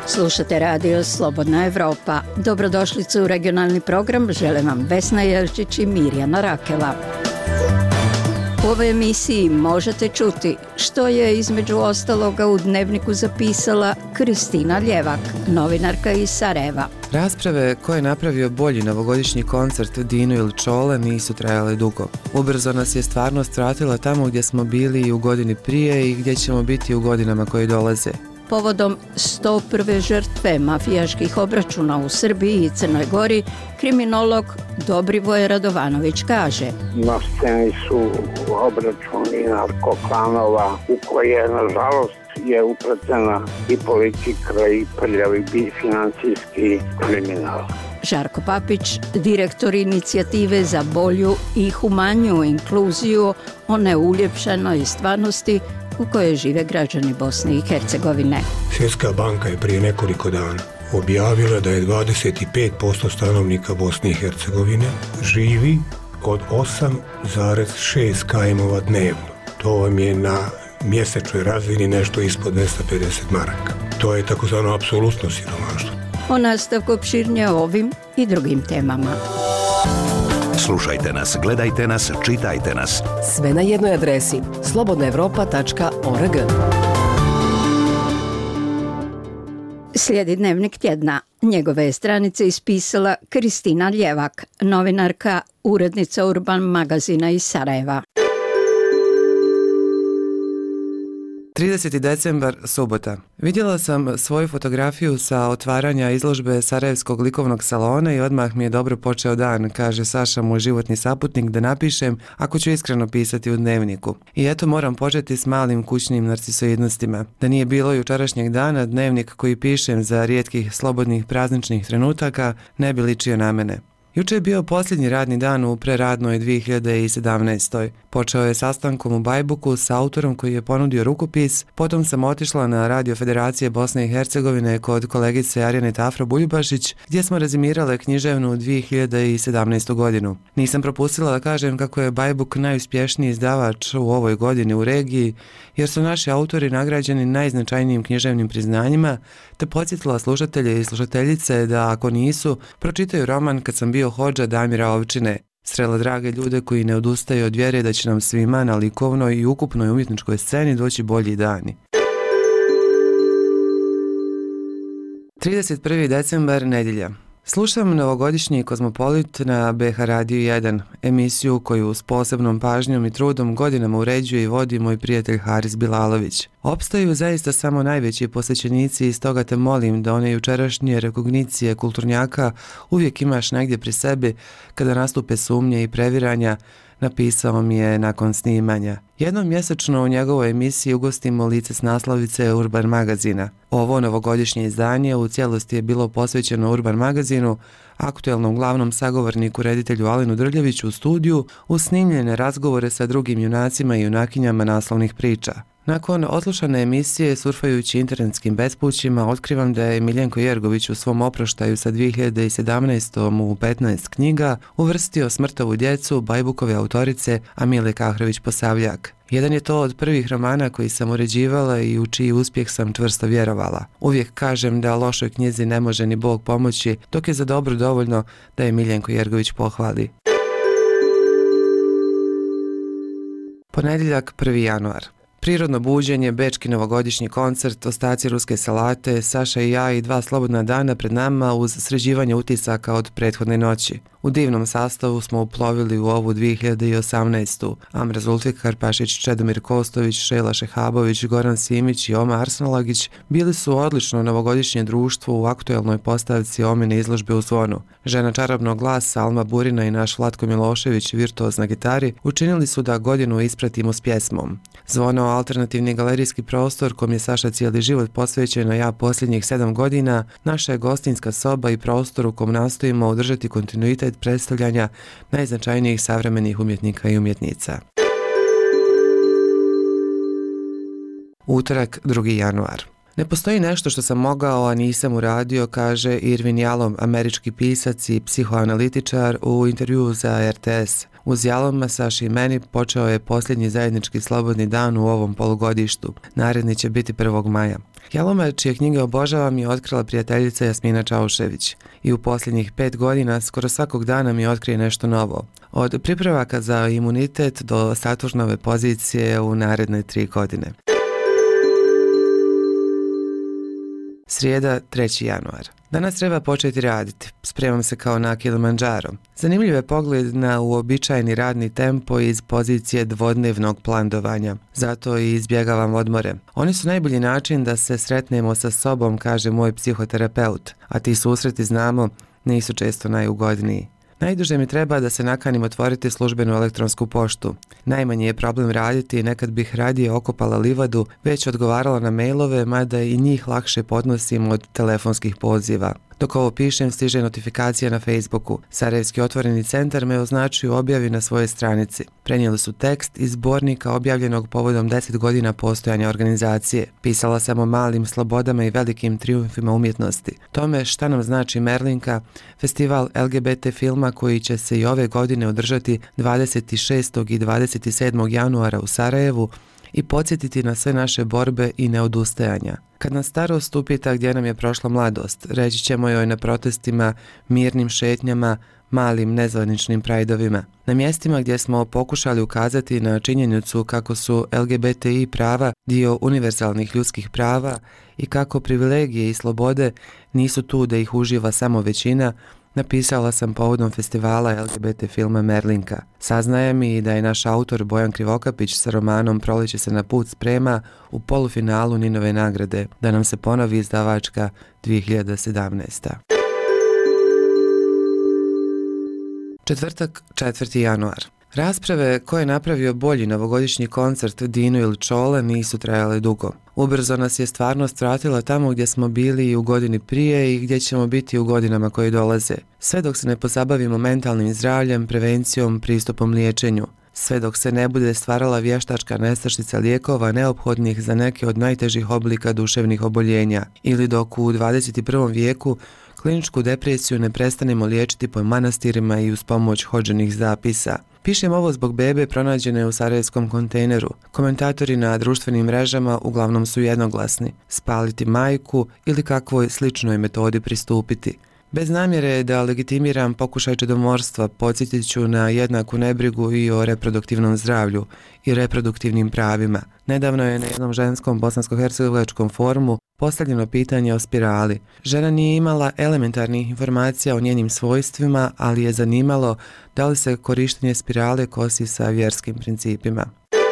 Slušate radio Slobodna Evropa. Dobrodošlicu u regionalni program žele vam Vesna Jelčić i Mirjana Rakela. U ovoj emisiji možete čuti što je između ostaloga u Dnevniku zapisala Kristina Ljevak, novinarka iz Sarajeva. Rasprave ko je napravio bolji novogodišnji koncert Dino ili Čole nisu trajale dugo. Ubrzo nas je stvarnost vratila tamo gdje smo bili i u godini prije i gdje ćemo biti u godinama koje dolaze. Povodom 101. žrtve mafijaških obračuna u Srbiji i Crnoj Gori, kriminolog Dobrivoje Radovanović kaže: Na sceni su obračuni narkoklanova u koje, nažalost, je upletena i politika i prljavi financijski kriminal. Žarko Papić, direktor inicijative za bolju i humaniju inkluziju o neuljepšanoj stvarnosti u kojoj žive građani Bosne i Hercegovine. Svjetska banka je prije nekoliko dana objavila da je 25% stanovnika Bosne i Hercegovine živi od 8,6 kajmova dnevno. To vam je na mjesečnoj razini nešto ispod 250 maraka. To je takozvano apsolutno siromaštvo. O nastavku opširnije ovim i drugim temama. Slušajte nas, gledajte nas, čitajte nas. Sve na jednoj adresi slobodnaevropa.org. Slijedi Dnevnik tjedna. Njegove je stranice ispisala Kristina Ljevak, novinarka, urednica Urban magazina iz Sarajeva. 30. decembar, subota. Vidjela sam svoju fotografiju sa otvaranja izložbe Sarajevskog likovnog salona i odmah mi je dobro počeo dan, kaže Saša, moj životni saputnik, da napišem ako ću iskreno pisati u Dnevniku. I eto, moram početi s malim kućnim narcisoidnostima. Da nije bilo jučerašnjeg dana, Dnevnik koji pišem za rijetkih slobodnih prazničnih trenutaka ne bi ličio na mene. Juče je bio posljednji radni dan u preradnoj 2017. Počeo je sastankom u Bajbuku s autorom koji je ponudio rukopis, potom sam otišla na Radio Federacije Bosne i Hercegovine kod kolegice Arjane Tafro Buljubašić, gdje smo rezimirale književnu 2017. godinu. Nisam propustila da kažem kako je Bajbuk najuspješniji izdavač u ovoj godini u regiji, jer su naši autori nagrađeni najznačajnijim književnim priznanjima, te podsjetila slušatelje i slušateljice da ako nisu, pročitaju roman Kad sam bio hodža Damira Ovčine. Srela drage ljude koji ne odustaju od vjere da će nam svima na likovnoj i ukupnoj umjetničkoj sceni doći bolji dani. 31. decembar, nedjelja. Slušam novogodišnji Kozmopolit na BH Radio 1, emisiju koju s posebnom pažnjom i trudom godinama uređuje i vodi moj prijatelj Haris Bilalović. Opstaju zaista samo najveći posjećenici i stoga te molim da one jučerašnje rekognicije kulturnjaka uvijek imaš negdje pri sebi kada nastupe sumnje i previranja, napisao mi je nakon snimanja. Jednom mjesečno u njegovoj emisiji ugostimo lice s naslovice Urban magazina. Ovo novogodišnje izdanje u cijelosti je bilo posvećeno Urban magazinu, aktuelnom glavnom sagovorniku reditelju Alinu Drljeviću u studiju, uz snimljene razgovore sa drugim junacima i junakinjama naslovnih priča. Nakon odslušane emisije, surfajući internetskim bespućima, otkrivam da je Miljenko Jergović u svom oproštaju sa 2017. u 15 knjiga uvrstio Smrtovu djecu Bajbukove autorice Amile Kahrović-Posavljak. Jedan je to od prvih romana koji sam uređivala i u čiji uspjeh sam čvrsto vjerovala. Uvijek kažem da lošoj knjizi ne može ni Bog pomoći, dok je za dobro dovoljno da je Miljenko Jergović pohvali. Ponedjeljak, 1. januar. Prirodno buđenje, bečki novogodišnji koncert, ostaci ruske salate, Saša i ja i 2 slobodna dana pred nama uz sređivanje utisaka od prethodne noći. U divnom sastavu smo uplovili u ovu 2018. Amra Zulfikar, Pašić, Čedomir Kostović, Šejla Šehabović, Goran Simić i Oma Arsenalagić bili su odlično novogodišnje društvo u aktuelnoj postavci Omine izložbe u Zvonu. Žena čarobnog glasa Alma Burina i naš Vlatko Milošević, virtuoz na gitari, učinili su da godinu ispratimo s pjesmom. Zvono, alternativni galerijski prostor kom je Saša cijeli život posvećen, a ja posljednjih 7 godina, naša je gostinska soba i prostor u kom nastojimo održati kontinuitet predstavljanja najznačajnijih savremenih umjetnika i umjetnica. Utorak, 2. januar. Ne postoji nešto što sam mogao, a nisam uradio, kaže Irvin Yalom, američki pisac i psihoanalitičar u intervjuu za RTS. Uz Jaloma, Saši i meni počeo je posljednji zajednički slobodni dan u ovom polugodištu. Naredni će biti 1. maja. Jaloma, čije knjige obožavam, je otkrila prijateljica Jasmina Čaušević i u posljednjih 5 godina skoro svakog dana mi otkrije nešto novo. Od pripravaka za imunitet do Saturnove pozicije u naredne 3 godine. Srijeda, 3. januar. Danas treba početi raditi. Spremam se kao na Kilimandžaro. Zanimljiv je pogled na uobičajeni radni tempo iz pozicije dvodnevnog plandovanja. Zato i izbjegavam odmore. Oni su najbolji način da se sretnemo sa sobom, kaže moj psihoterapeut. A ti susreti, znamo, nisu često najugodniji. Najduže mi treba da se nakanim otvoriti službenu elektronsku poštu. Najmanji je problem raditi, nekad bih radije okopala livadu, već odgovarala na mailove, mada i njih lakše podnosim od telefonskih poziva. Dok ovo pišem, stiže notifikacija na Facebooku. Sarajevski otvoreni centar me označuju objavi na svojoj stranici. Prenijeli su tekst iz zbornika objavljenog povodom 10 godina postojanja organizacije. Pisala sam o malim slobodama i velikim trijumfima umjetnosti. Tome šta nam znači Merlinka, festival LGBT filma koji će se i ove godine održati 26. i 27. januara u Sarajevu, i podsjetiti na sve naše borbe i neodustajanja. Kad nas starost upita gdje nam je prošla mladost, reći ćemo joj na protestima, mirnim šetnjama, malim nezvaničnim prajdovima. Na mjestima gdje smo pokušali ukazati na činjenicu kako su LGBTI prava dio univerzalnih ljudskih prava i kako privilegije i slobode nisu tu da ih uživa samo većina, napisala sam povodom festivala LGBT filma Merlinka. Saznajem i da je naš autor Bojan Krivokapić sa romanom Proleće se na put sprema u polufinalu Ninove nagrade, da nam se ponovi izdavačka 2017. Četvrtak, 4. januar. Rasprave ko je napravio bolji novogodišnji koncert Dino ili Čole nisu trajale dugo. Ubrzo nas je stvarnost vratila tamo gdje smo bili i u godini prije i gdje ćemo biti u godinama koje dolaze. Sve dok se ne pozabavimo mentalnim zdravljem, prevencijom, pristupom liječenju. Sve dok se ne bude stvarala vještačka nestašica lijekova neophodnih za neke od najtežih oblika duševnih oboljenja. Ili dok u 21. vijeku kliničku depresiju ne prestanemo liječiti po manastirima i uz pomoć hodženih zapisa. Pišem ovo zbog bebe pronađene u sarajevskom kontejneru. Komentatori na društvenim mrežama uglavnom su jednoglasni. Spaliti majku ili kakvoj sličnoj metodi pristupiti. Bez namjere da legitimiram pokušaj čedomorstva, podsjetit ću na jednaku nebrigu i o reproduktivnom zdravlju i reproduktivnim pravima. Nedavno je na jednom ženskom bosansko-hercegovačkom forumu postavljeno pitanje o spirali. Žena nije imala elementarnih informacija o njenim svojstvima, ali je zanimalo da li se korištenje spirale kosi sa vjerskim principima.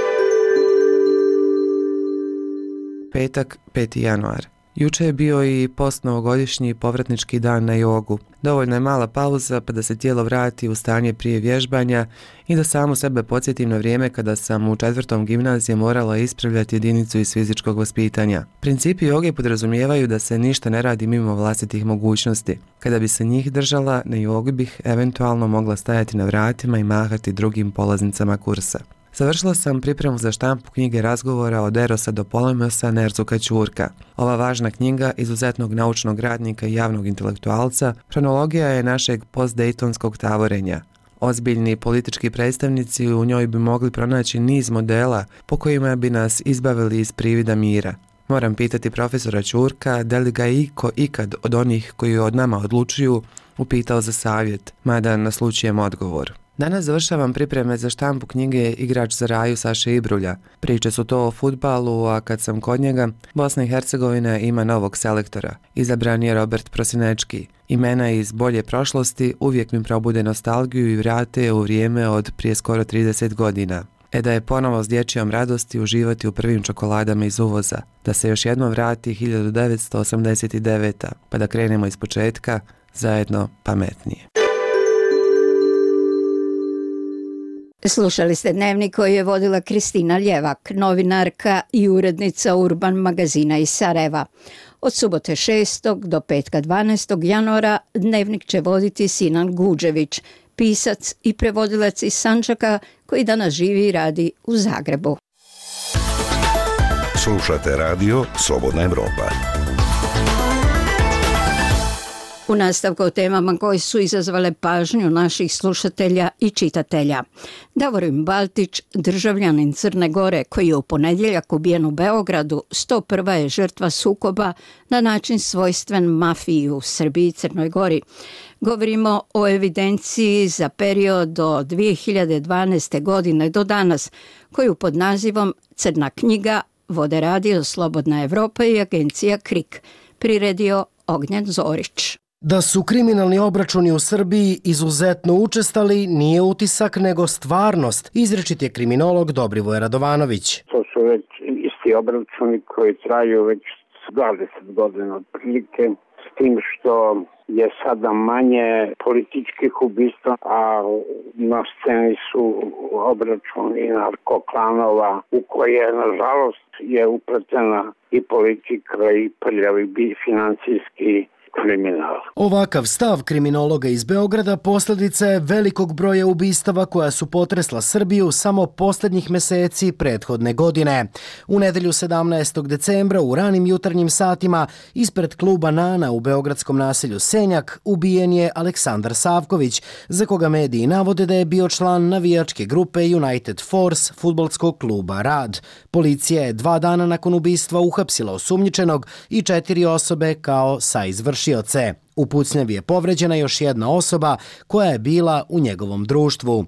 Petak, 5. januar. Juče je bio i postnovogodišnji povratnički dan na jogu. Dovoljno je mala pauza pa da se tijelo vrati u stanje prije vježbanja i da samo sebe podsjetim na vrijeme kada sam u 4. gimnazije morala ispravljati jedinicu iz fizičkog vaspitanja. Principi joge podrazumijevaju da se ništa ne radi mimo vlastitih mogućnosti. Kada bi se njih držala, na jogi bih eventualno mogla stajati na vratima i mahati drugim polaznicama kursa. Završila sam pripremu za štampu knjige razgovora od Erosa do Polemosa Nerzuka Ćurka. Ova važna knjiga izuzetnog naučnog radnika i javnog intelektualca hronologija je našeg postdejtonskog tavorenja. Ozbiljni politički predstavnici u njoj bi mogli pronaći niz modela po kojima bi nas izbavili iz privida mira. Moram pitati profesora Ćurka da li ga je iko ikad od onih koji od nama odlučuju upitao za savjet, mada naslučujem odgovor. Danas završavam pripreme za štampu knjige Igrač za raju Saše Ibrulja. Priče su to o fudbalu, a kad sam kod njega, Bosna i Hercegovina ima novog selektora. Izabran je Robert Prosinečki. Imena iz bolje prošlosti uvijek mi probude nostalgiju i vrate u vrijeme od prije skoro 30 godina. Da je ponovo s dječjom radosti uživati u prvim čokoladama iz uvoza. Da se još jednom vrati 1989. pa da krenemo iz početka, zajedno pametnije. Slušali ste dnevnik koji je vodila Kristina Ljevak, novinarka i urednica Urban magazina iz Sarajeva. Od subote 6. do petka 12. januara dnevnik će voditi Sinan Guđević, pisac i prevodilac iz Sandžaka koji danas živi i radi u Zagrebu. Slušate radio Slobodna Evropa. U nastavku o temama koje su izazvale pažnju naših slušatelja i čitatelja. Davorin Baltić, državljanin Crne Gore koji je u ponedjeljak ubijen u Beogradu, 101. je žrtva sukoba na način svojstven mafiji u Srbiji i Crnoj Gori. Govorimo o evidenciji za period od 2012. godine do danas, koju pod nazivom Crna knjiga vode Radio Slobodna Evropa i agencija KRIK. Priredio Ognjen Zorić. Da su kriminalni obračuni u Srbiji izuzetno učestali nije utisak nego stvarnost, izričit je kriminolog Dobrivoje Radovanović. To su već isti obračuni koji traju već 20 godina otprilike, s tim što je sada manje političkih ubistva, a na sceni su obračuni narkoklanova u koje, nažalost, je upletena i politika i prljavi financijski kriminal. Ovakav stav kriminologa iz Beograda posljedica je velikog broja ubistava koja su potresla Srbiju samo posljednjih meseci prethodne godine. U nedelju 17. decembra u ranim jutarnjim satima ispred kluba Nana u beogradskom naselju Senjak ubijen je Aleksandar Savković, za koga mediji navode da je bio član navijačke grupe United Force fudbalskog kluba Rad. Policija je 2 dana nakon ubistva uhapsila osumnjičenog i 4 osobe kao saizvršioce. U pucnjavi je povređena još jedna osoba koja je bila u njegovom društvu.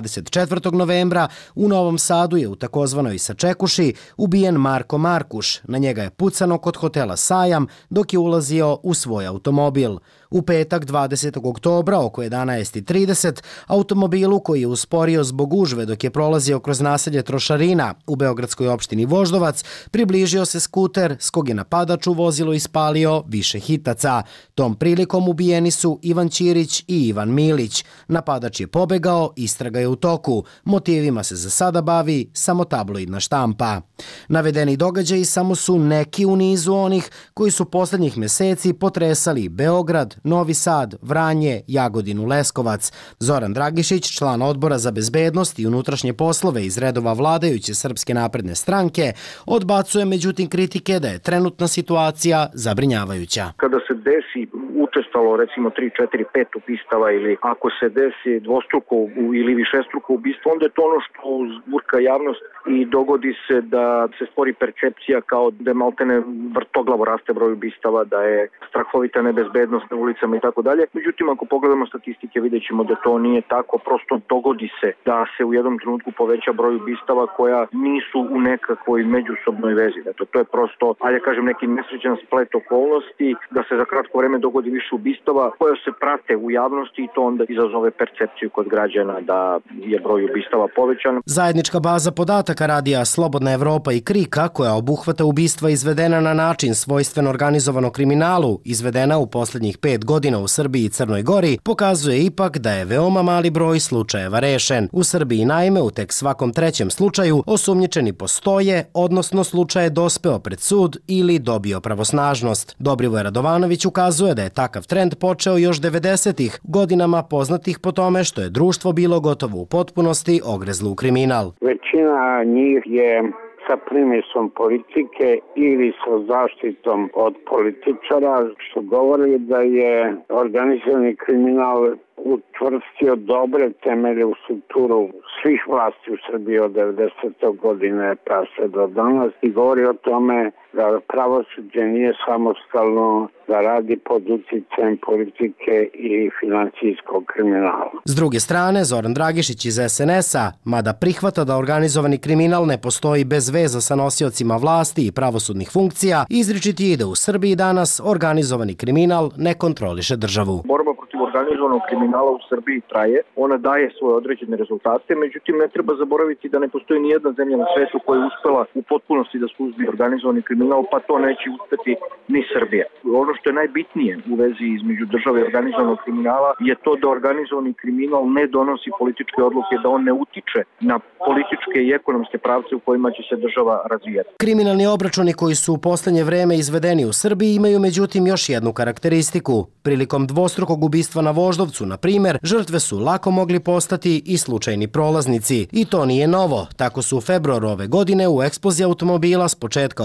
24. novembra u Novom Sadu je u takozvanoj Sačekuši ubijen Marko Markuš. Na njega je pucano kod hotela Sajam dok je ulazio u svoj automobil. U petak 20. oktobra oko 11:30 automobilu koji je usporio zbog gužve dok je prolazio kroz naselje Trošarina u beogradskoj opštini Voždovac približio se skuter s kog je napadač u vozilo ispalio više hitaca. Tom prilikom ubijeni su Ivan Ćirić i Ivan Milić. Napadač je pobegao, istraga je u toku. Motivima se za sada bavi samo tabloidna štampa. Navedeni događaji samo su neki u nizu onih koji su posljednjih meseci potresali Beograd, Novi Sad, Vranje, Jagodinu, Leskovac. Zoran Dragišić, član odbora za bezbednost i unutrašnje poslove iz redova vladajuće Srpske napredne stranke, odbacuje međutim kritike da je trenutna situacija zabrinjavajuća. Kada se desi učestalo recimo 3, 4, 5 ubistava ili ako se desi dvostruko ili višestruko ubistvo, onda je to ono što uzburka javnost i dogodi se da se stvori percepcija kao da je maltene vrtoglavo raste broj ubistava, da je strahovita nebezbednost na ulicama i tako dalje. Međutim, ako pogledamo statistike, vidjet ćemo da to nije tako. Prosto dogodi se da se u jednom trenutku poveća broj ubistava koja nisu u nekakvoj međusobnoj vezi. Dakle, to je prosto, ajde kažem, neki nesrećan splet okolnosti, da se za kratko vreme dogodi više ubistava koja se prate u javnosti i to onda izazove percepciju kod građana da je broj ubistava povećan. Zajednička baza podataka radija Slobodna Evropa i KRIK-a, koja obuhvata ubistva izvedena na način svojstven organizovanom kriminalu, izvedena u posljednjih 5 godina u Srbiji i Crnoj Gori, pokazuje ipak da je veoma mali broj slučajeva rešen. U Srbiji naime u tek svakom 3. slučaju osumnjičeni postoje, odnosno slučaj je dospeo pred sud ili dobio pravosnažnost. Dobrivoje Radovanović ukazuje da je takav trend počeo još 90-ih, godinama poznatih po tome što je društvo bilo gotovo u potpunosti ogrezlo u kriminal. Većina njih je sa primisom politike ili sa zaštitom od političara, što govori da je organizirani kriminal utvrstio dobre temelje u strukturu svih vlasti u Srbiji od 90. godine pa sve do danas i govori o tome da pravosuđe nije samostalno, da radi pod utjecajem politike i financijskog kriminala. S druge strane, Zoran Dragišić iz SNS-a, mada prihvata da organizovani kriminal ne postoji bez veza sa nosiocima vlasti i pravosudnih funkcija, izričiti je da u Srbiji danas organizovani kriminal ne kontroliše državu. Borba protiv organizovanog kriminala u Srbiji traje, ona daje svoje određene rezultate, međutim ne treba zaboraviti da ne postoji ni jedna zemlja na svetu koja je uspela u potpunosti da suzbije organizovani kriminal, pa to neće uspeti ni Srbija. Ono što je najbitnije u vezi između države i organizovanog kriminala je to da organizovani kriminal ne donosi političke odluke, da on ne utiče na političke i ekonomske pravce u kojima će se država razvijati. Kriminalni obračuni koji su u posljednje vreme izvedeni u Srbiji imaju međutim još jednu karakteristiku. Prilikom dvostrukog ubistva na Voždovcu, na primjer, žrtve su lako mogli postati i slučajni prolaznici. I to nije novo. Tako su u februaru ove godine u eksploziji automobila s početka ovog teksta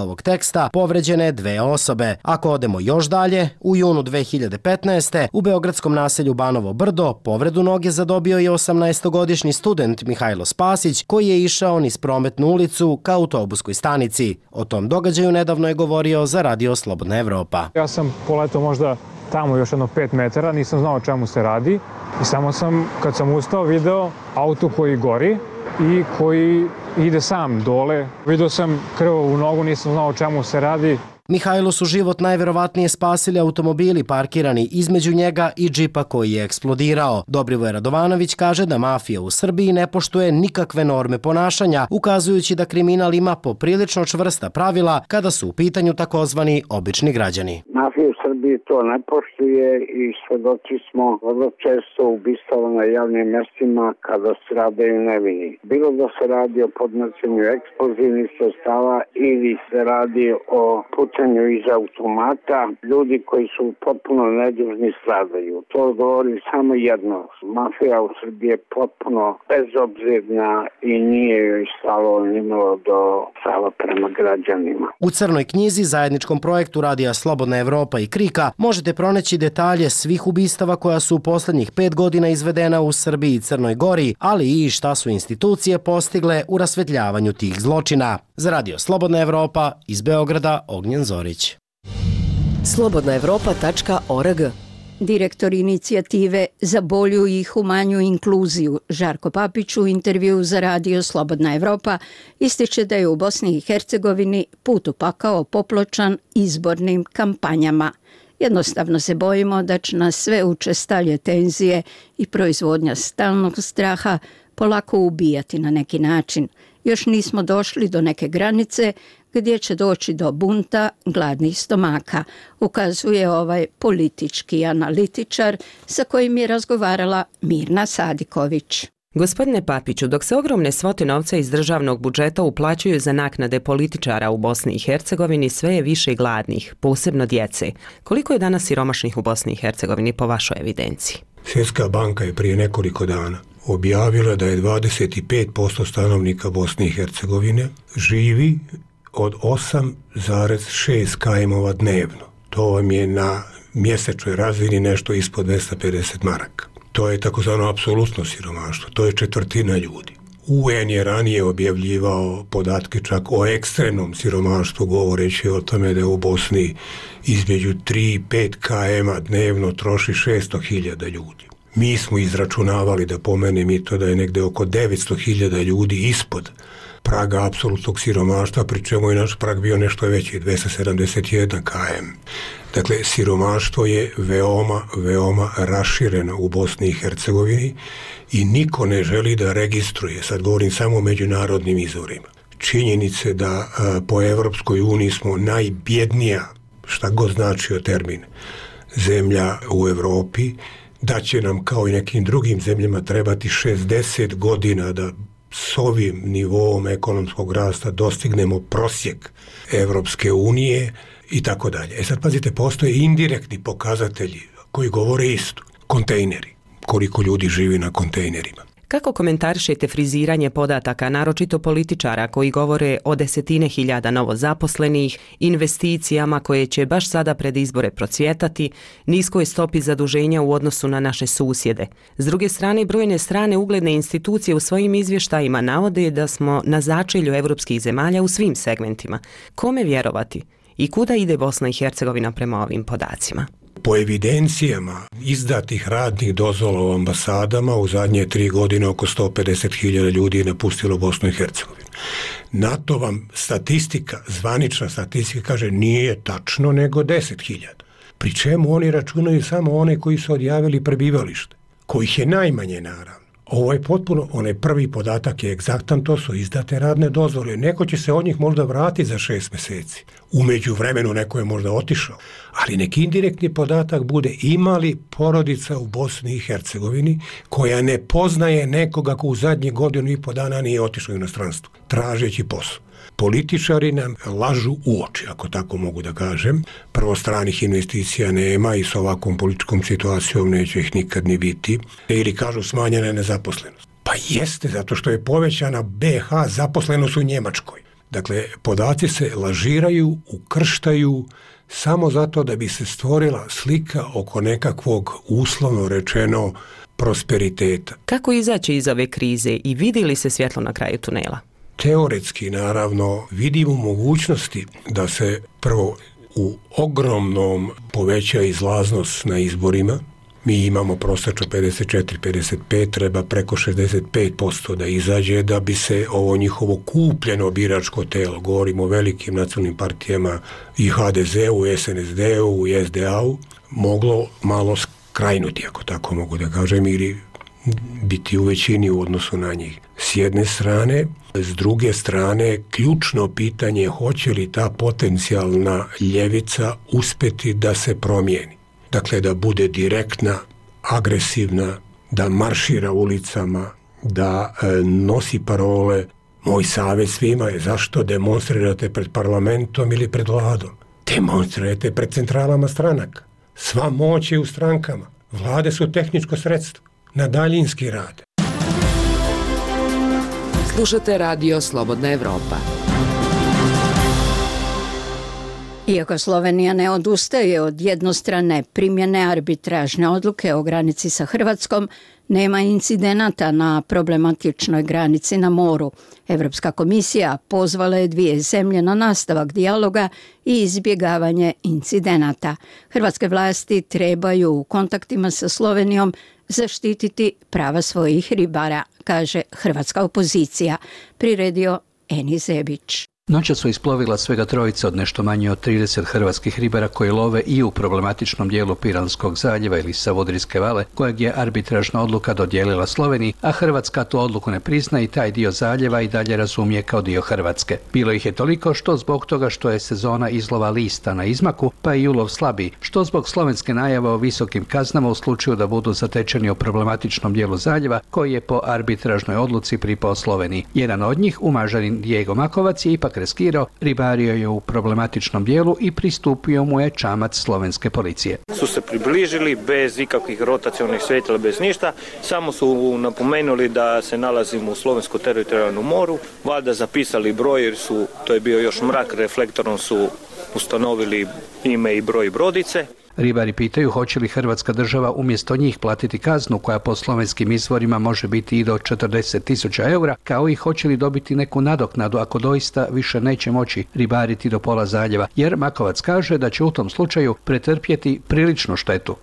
teksta povređene 2 osobe. Ako odemo još dalje, u junu 2015. u beogradskom naselju Banovo Brdo povredu noge zadobio je 18-godišnji student Mihajlo Spasić koji je išao niz Prometnu ulicu ka autobuskoj stanici. O tom događaju nedavno je govorio za Radio Slobodna Evropa. Ja sam poletao možda tamo još jedno 5 metara, nisam znao o čemu se radi i samo sam, kad sam ustao, video auto koji gori i koji ide sam dole. Video sam krv u nogu, nisam znao o čemu se radi. Mihajlo su život najverovatnije spasili automobili parkirani između njega i džipa koji je eksplodirao. Dobrivoje Radovanović kaže da mafija u Srbiji ne poštuje nikakve norme ponašanja, ukazujući da kriminal ima poprilično čvrsta pravila kada su u pitanju takozvani obični građani. Mafija u Srbiji to ne poštuje i svedoci smo vrlo često ubistava na javnim mestima kada se rade nevini. Bilo da se radi o podnošenju eksplozivnih sredstava ili se radi o pucanju iz automata, ljudi koji su potpuno nedužni stradaju. To govori samo jedno. Mafija u Srbiji je potpuno bezobzirna i nije joj stalo nimalo do stava prema građanima. U Crnoj knjizi, zajedničkom projektu Radija Slobodna Evropa i Krika, možete pronaći detalje svih ubistava koja su u poslednjih 5 godina izvedena u Srbiji i Crnoj Gori, ali i šta su institucije postigle u rasvetljavanju tih zločina. Za Radio Slobodna Evropa iz Beograda, Ognjen Zorić. slobodnaevropa.org. Direktor inicijative za bolju i humanju inkluziju Žarko Papić u intervju za Radio Slobodna Evropa ističe da je u Bosni i Hercegovini put u pakao popločan izbornim kampanjama. Jednostavno se bojimo da će nas sve učestalje tenzije i proizvodnja stalnog straha polako ubijati na neki način. Još nismo došli do neke granice gdje će doći do bunta gladnih stomaka, ukazuje ovaj politički analitičar sa kojim je razgovarala Mirna Sadiković. Gospodine Papiću, dok se ogromne svote novca iz državnog budžeta uplaćuju za naknade političara u Bosni i Hercegovini, sve je više gladnih, posebno djece. Koliko je danas siromašnih u Bosni i Hercegovini po vašoj evidenciji? Svjetska banka je prije nekoliko dana objavila da je 25% stanovnika Bosne i Hercegovine živi od 8,6 kajmova dnevno. To vam je na mjesečnoj razini nešto ispod 250 maraka. To je takozvano apsolutno siromaštvo, to je četvrtina ljudi. UN je ranije objavljivao podatke čak o ekstremnom siromaštvu, govoreći o tome da u Bosni između 3 i 5 km dnevno troši 600.000 ljudi. Mi smo izračunavali, da pomenem i to, da je negde oko 900.000 ljudi ispod praga apsolutnog siromaštva, pri čemu je naš prag bio nešto veći, 271 km. Dakle, siromaštvo je veoma rašireno u Bosni i Hercegovini i niko ne želi da registruje, sad govorim samo o međunarodnim izvorima, činjenice da po Evropskoj uniji smo najbjednija, šta god značio termin, zemlja u Evropi, da će nam kao i nekim drugim zemljama trebati 60 godina da s ovim nivoom ekonomskog rasta dostignemo prosjek Evropske unije i tako dalje. Sad pazite, postoje indirektni pokazatelji koji govore isto. Kontejneri. Koliko ljudi živi na kontejnerima. Kako komentarišete friziranje podataka, naročito političara koji govore o 10.000 novozaposlenih, investicijama koje će baš sada pred izbore procvjetati, niskoj stopi zaduženja u odnosu na naše susjede? S druge strane, brojne strane ugledne institucije u svojim izvještajima navode da smo na začelju evropskih zemalja u svim segmentima. Kome vjerovati? I kuda ide Bosna i Hercegovina prema ovim podacima? Po evidencijama izdatih radnih dozvola u ambasadama u zadnje 3 godine oko 150.000 ljudi je napustilo Bosnu i Hercegovinu. Na to vam statistika, zvanična statistika kaže nije tačno nego 10.000. Pri čemu oni računaju samo one koji su odjavili prebivalište, kojih je najmanje naravno. Ovo je potpuno, onaj prvi podatak je egzaktan, to su izdate radne dozvole. Neko će se od njih možda vratiti za 6 mjeseci. U međuvremenu neko je možda otišao. Ali neki indirektni podatak bude imali porodica u Bosni i Hercegovini koja ne poznaje nekoga ko u zadnjih 1,5 dana nije otišao u inostranstvo, tražeći posao. Političari nam lažu u oči, ako tako mogu da kažem. Prvo, stranih investicija nema i s ovakvom političkom situacijom neće ih nikad ni biti. Ili kažu smanjena je nezaposlenost. Pa jeste, zato što je povećana BH zaposlenost u Njemačkoj. Dakle, podaci se lažiraju, ukrštaju samo zato da bi se stvorila slika oko nekakvog, uslovno rečeno, prosperiteta. Kako izaći iz ove krize i vidi li se svjetlo na kraju tunela? Teoretski, naravno, vidimo mogućnosti da se prvo u ogromnom poveća izlaznost na izborima. Mi imamo prosječno 54-55, treba preko 65% da izađe da bi se ovo njihovo kupljeno biračko telo, govorimo o velikim nacionalnim partijama i HDZ-u, i SNSD-u, i SDA-u, moglo malo skrajnuti, ako tako mogu da kažem, ili biti u većini u odnosu na njih. S jedne strane, s druge strane, ključno pitanje je hoće li ta potencijalna ljevica uspjeti da se promijeni. Dakle, da bude direktna, agresivna, da maršira ulicama, da nosi parole. Moj savjet svima je zašto demonstrirate pred parlamentom ili pred vladom. Demonstrirajte pred centralama stranaka. Sva moć je u strankama. Vlade su tehničko sredstvo. Na daljinski rad. Slušate radio Slobodna Evropa. Iako Slovenija ne odustaje od jednostrane primjene arbitražne odluke o granici sa Hrvatskom, nema incidenata na problematičnoj granici na moru. Evropska komisija pozvala je dvije zemlje na nastavak dijaloga i izbjegavanje incidenata. Hrvatske vlasti trebaju u kontaktima sa Slovenijom zaštititi prava svojih ribara, kaže hrvatska opozicija, priredio Eni Zebić. Noća su isplovila svega trojica od nešto manje od 30 hrvatskih ribara koji love i u problematičnom dijelu Piranskog zaljeva ili Savudrijske vale, kojeg je arbitražna odluka dodijelila Sloveniji, a Hrvatska tu odluku ne prizna i taj dio zaljeva i dalje razumije kao dio Hrvatske. Bilo ih je toliko što zbog toga što je sezona izlova lista na izmaku, pa i ulov slabiji, što zbog slovenske najave o visokim kaznama u slučaju da budu zatečeni u problematičnom dijelu zaljeva, koji je po arbitražnoj odluci pripao Sloveniji. Jedan od njih, umažanin Diego Makovac, je ipak riskirao, ribario je u problematičnom dijelu i pristupio mu je čamac slovenske policije. Su se približili bez ikakvih rotacionih svjetla, bez ništa, samo su napomenuli da se nalazimo u slovenskom teritorijalnom moru, valjda zapisali broj jer to je bio još mrak, reflektorom su ustanovili ime i broj brodice. Ribari pitaju hoće li Hrvatska država umjesto njih platiti kaznu koja po slovenskim izvorima može biti i do 40.000 eura, kao i hoće li dobiti neku nadoknadu ako doista više neće moći ribariti do pola zaljeva, jer Makovac kaže da će u tom slučaju pretrpjeti priličnu štetu.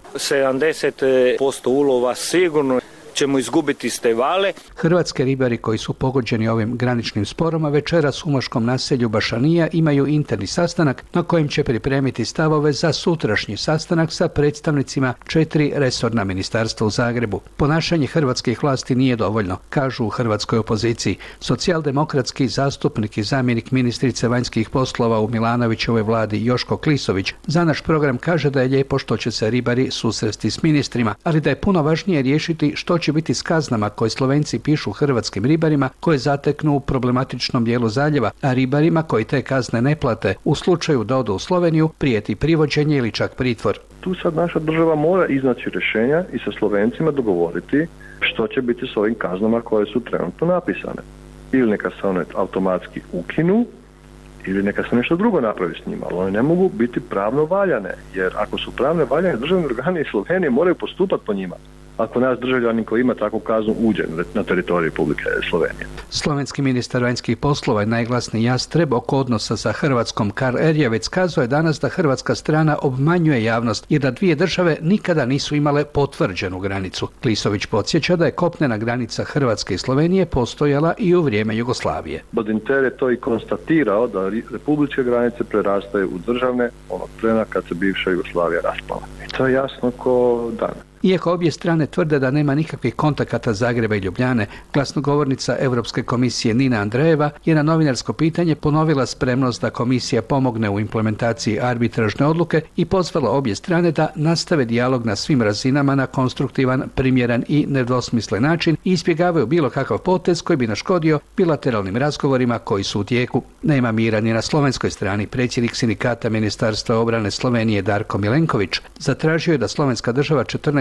70% ulova sigurno ćemo izgubiti s te vale. Hrvatske ribari koji su pogođeni ovim graničnim sporom, a večeras u moškom naselju Bašanija imaju interni sastanak na kojem će pripremiti stavove za sutrašnji sastanak sa predstavnicima 4 resorna ministarstva u Zagrebu. Ponašanje hrvatskih vlasti nije dovoljno, kažu u hrvatskoj opoziciji. Socijaldemokratski zastupnik i zamjenik ministrice vanjskih poslova u Milanovićevoj vladi Joško Klisović za naš program kaže da je lijepo što će se ribari susresti s ministrima, ali da je puno važnije riješiti što će biti s kaznama koje Slovenci pišu hrvatskim ribarima koje zateknu u problematičnom dijelu zaljeva, a ribarima koji te kazne ne plate u slučaju da odu u Sloveniju prijeti privođenje ili čak pritvor. Tu sad naša država mora iznaći rješenja i sa Slovencima dogovoriti što će biti s ovim kaznama koje su trenutno napisane. Ili neka se one automatski ukinu, ili neka se nešto drugo napravi s njima, ali one ne mogu biti pravno valjane, jer ako su pravno valjane, državni organi Slovenije moraju postupati po njima. Ako naš državljanin koji ima takvu kaznu uđe na teritoriju Republike Slovenije. Slovenski ministar vanjskih poslova i najglasniji jastreb oko odnosa sa Hrvatskom Karl Erjavec kazao je danas da hrvatska strana obmanjuje javnost jer da dvije države nikada nisu imale potvrđenu granicu. Klisović podsjeća da je kopnena granica Hrvatske i Slovenije postojala i u vrijeme Jugoslavije. Bodinter je to i konstatirao da republičke granice prerastaju u državne onog trena kad se bivša Jugoslavija raspala. I to je jasno ko dan. Iako obje strane tvrde da nema nikakvih kontakata Zagreba i Ljubljane, glasnogovornica Europske komisije Nina Andrejeva je na novinarsko pitanje ponovila spremnost da komisija pomogne u implementaciji arbitražne odluke i pozvala obje strane da nastave dijalog na svim razinama na konstruktivan, primjeran i nedvosmislen način i izbjegavaju bilo kakav potez koji bi naškodio bilateralnim razgovorima koji su u tijeku. Nema mira ni na slovenskoj strani. Predsjednik sindikata Ministarstva obrane Slovenije Darko Milenković zatražio je da slovenska država 14.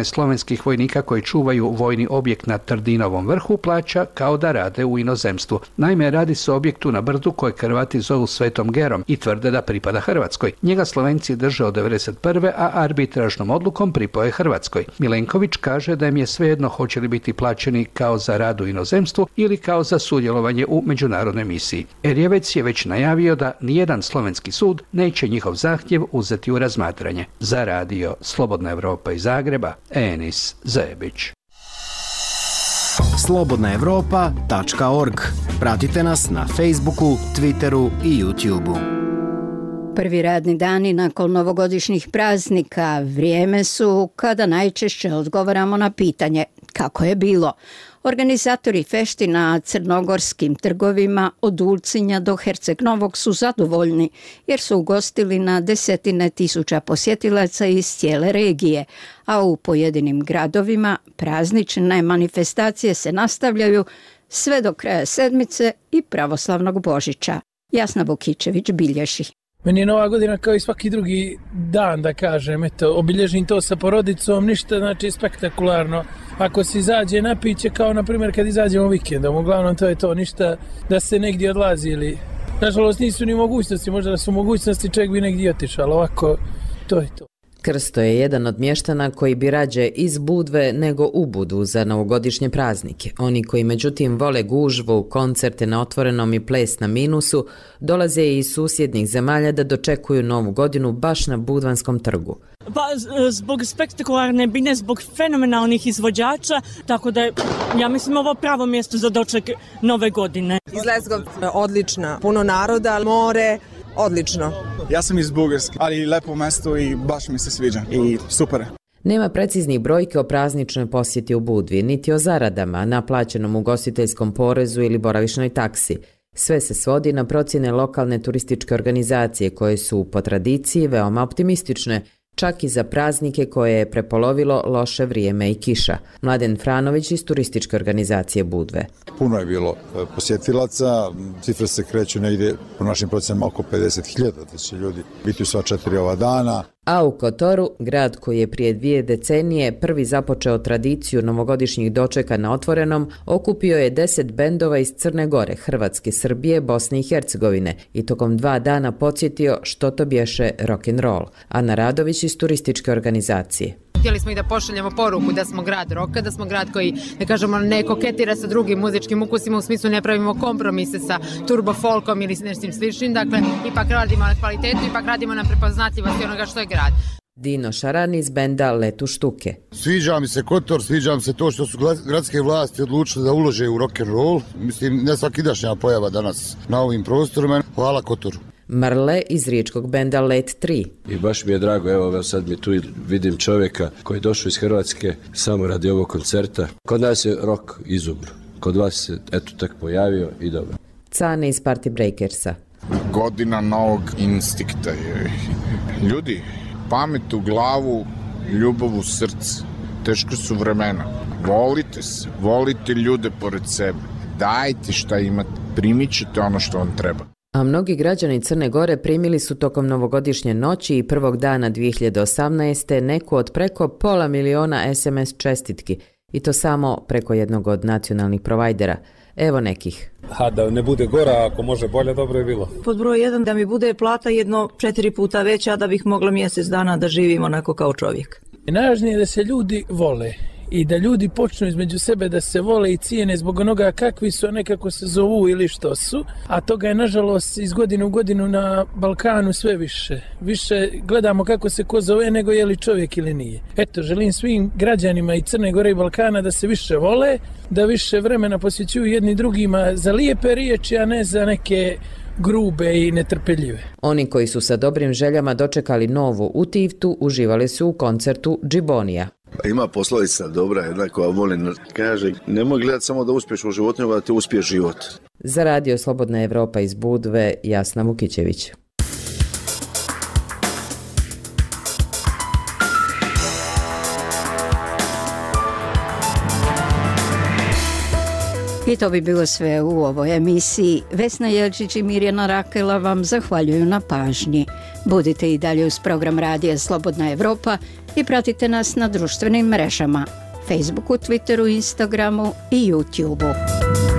slovenskih vojnika koji čuvaju vojni objekt na Trdinovom vrhu plaća kao da rade u inozemstvu. Naime, radi se o objektu na brdu koje Hrvati zovu Svetom Gerom i tvrde da pripada Hrvatskoj. Njega Slovenci drže od 1991. a arbitražnom odlukom pripao je Hrvatskoj. Milenković kaže da im je svejedno hoće li biti plaćeni kao za rad u inozemstvu ili kao za sudjelovanje u međunarodnoj misiji. Erjevec je već najavio da nijedan slovenski sud neće njihov zahtjev uzeti u razmatranje. Za radio Slobodna Evropa iz Zagreba, Enis Zebić. slobodnaevropa.org. Pratite nas na Facebooku, Twitteru i YouTubeu. Prvi radni dani nakon novogodišnjih praznika vrijeme su kada najčešće odgovaramo na pitanje kako je bilo. Organizatori fešti na crnogorskim trgovima od Ulcinja do Herceg Novog su zadovoljni jer su ugostili na desetine tisuća posjetilaca iz cijele regije, a u pojedinim gradovima praznične manifestacije se nastavljaju sve do kraja sedmice i pravoslavnog Božića. Jasna Vukičević bilježi. Meni je Nova godina kao i svaki drugi dan, da kažem, obilježim to sa porodicom, ništa znači spektakularno. Ako se izađe na piće, kao na primjer kad izađemo vikendom, uglavnom to je to, ništa da se negdje odlazi ili... Nažalost nisu ni mogućnosti, možda da su mogućnosti čovjek bi negdje otišao, ali ovako to je to. Krsto je jedan od mještana koji bi rađe iz Budve nego u Budu za novogodišnje praznike. Oni koji međutim vole gužvu, koncerte na otvorenom i ples na minusu, dolaze iz susjednih zemalja da dočekuju novu godinu baš na Budvanskom trgu. Pa zbog spektakularne bine, zbog fenomenalnih izvođača, tako da je, ja mislim, ovo pravo mjesto za doček nove godine. Iz Lezgovca, odlična, puno naroda, more, odlično. Ja sam iz Bugarske, ali lepo mjesto i baš mi se sviđa i super. Nema preciznih brojke o prazničnoj posjeti u Budvi, niti o zaradama, naplaćenom ugostiteljskom porezu ili boravišnoj taksi. Sve se svodi na procjene lokalne turističke organizacije koje su po tradiciji veoma optimistične, čak i za praznike koje je prepolovilo loše vrijeme i kiša. Mladen Franović iz turističke organizacije Budve. Puno je bilo posjetilaca, cifre se kreću negdje po našim procjenama oko 50.000 da će ljudi biti u sva 4 ova dana. A u Kotoru, grad koji je prije 2 decenije prvi započeo tradiciju novogodišnjih dočeka na otvorenom, okupio je 10 bendova iz Crne Gore, Hrvatske, Srbije, Bosne i Hercegovine i tokom 2 dana podsjetio što to bješe rock'n'roll. Ana Radović iz turističke organizacije. Htjeli smo i da pošaljemo poruku da smo grad roka, da smo grad koji, da kažemo, ne koketira sa drugim muzičkim ukusima, u smislu ne pravimo kompromise sa turbo folkom ili nešto sličnim, dakle ipak radimo na kvalitetu, ipak radimo na prepoznatljivosti onoga što je grad. Dino Šaran iz benda Letu štuke. Sviđa mi se Kotor, sviđa mi se to što su gradske vlasti odlučile da ulože u rock'n'roll. Mislim, ne svakidašnja pojava danas na ovim prostorima. Hvala Kotoru. Mrle iz riječkog benda Let 3. I baš mi je drago, evo sad mi tu vidim čovjeka koji je došao iz Hrvatske samo radi ovog koncerta. Kod nas je rock izumro, kod vas se eto tak pojavio i dobro. Cane iz Party Breakersa. Godina novog instinkta je. Ljudi, pamet u glavu, ljubav u srce. Teško su vremena. Volite se, volite ljude pored sebe. Dajte šta imate, primit ćete ono što vam treba. A mnogi građani Crne Gore primili su tokom novogodišnje noći i prvog dana 2018. neku od preko 500.000 SMS čestitki, i to samo preko jednog od nacionalnih provajdera. Evo nekih. Da ne bude gora, ako može bolje, dobro je bilo. Pod broj 1 da mi bude plata 4 puta veća, da bih mogla mjesec dana da živim onako kao čovjek. Najvažnije je da se ljudi vole i da ljudi počnu između sebe da se vole i cijene zbog onoga kakvi su, a ne kako se zovu ili što su, a toga je nažalost iz godine u godinu na Balkanu sve više. Više gledamo kako se ko zove nego je li čovjek ili nije. Eto, želim svim građanima i Crne Gore i Balkana da se više vole, da više vremena posvećuju jedni drugima za lijepe riječi, a ne za neke grube i netrpeljive. Oni koji su sa dobrim željama dočekali novu u Tivtu uživali su u koncertu Džibonija. Ima poslovica dobra, jedna koja volim, kaže, nemoj gledati samo da uspješ u životu, nego da ti uspije život. Za radio Slobodna Evropa iz Budve, Jasna Vukićević. I to bi bilo sve u ovoj emisiji. Vesna Jelčić i Mirjana Rakela vam zahvaljuju na pažnji. Budite i dalje uz program Radija Slobodna Evropa i pratite nas na društvenim mrežama, Facebooku, Twitteru, Instagramu i YouTubeu.